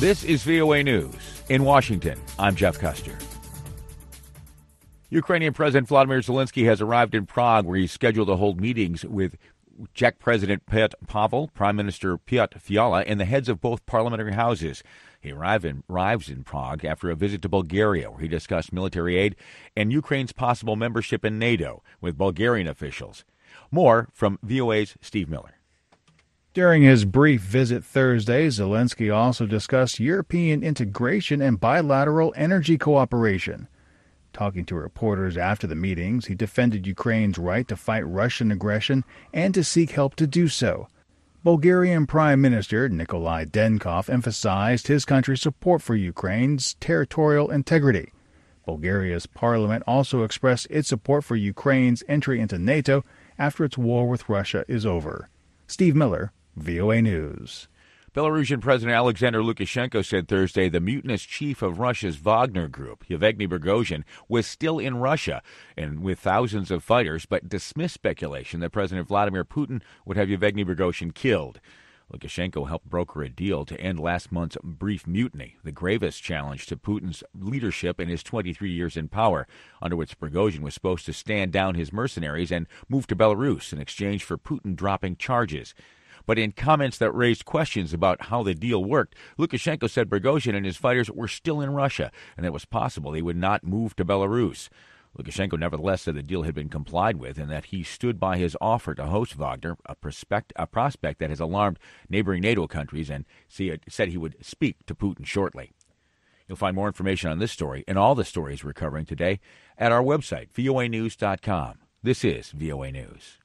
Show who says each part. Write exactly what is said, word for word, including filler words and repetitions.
Speaker 1: This is V O A News. In Washington, I'm Jeff Custer. Ukrainian President Vladimir Zelensky has arrived in Prague, where he's scheduled to hold meetings with Czech President Petr Pavel, Prime Minister Piotr Fiala, and the heads of both parliamentary houses. He arrived in, arrives in Prague after a visit to Bulgaria, where he discussed military aid and Ukraine's possible membership in NATO with Bulgarian officials. More from V O A's Steve Miller.
Speaker 2: During his brief visit Thursday, Zelensky also discussed European integration and bilateral energy cooperation. Talking to reporters after the meetings, he defended Ukraine's right to fight Russian aggression and to seek help to do so. Bulgarian Prime Minister Nikolai Denkov emphasized his country's support for Ukraine's territorial integrity. Bulgaria's parliament also expressed its support for Ukraine's entry into NATO after its war with Russia is over. Steve Miller, V O A News.
Speaker 1: Belarusian President Alexander Lukashenko said Thursday the mutinous chief of Russia's Wagner Group, Yevgeny Prigozhin, was still in Russia and with thousands of fighters, but dismissed speculation that President Vladimir Putin would have Yevgeny Prigozhin killed. Lukashenko helped broker a deal to end last month's brief mutiny, the gravest challenge to Putin's leadership in his twenty-three years in power, under which Prigozhin was supposed to stand down his mercenaries and move to Belarus in exchange for Putin dropping charges. But in comments that raised questions about how the deal worked, Lukashenko said Prigozhin and his fighters were still in Russia, and it was possible they would not move to Belarus. Lukashenko nevertheless said the deal had been complied with and that he stood by his offer to host Wagner, a prospect, a prospect that has alarmed neighboring NATO countries, and said he would speak to Putin shortly. You'll find more information on this story and all the stories we're covering today at our website, V O A news dot com. This is V O A News.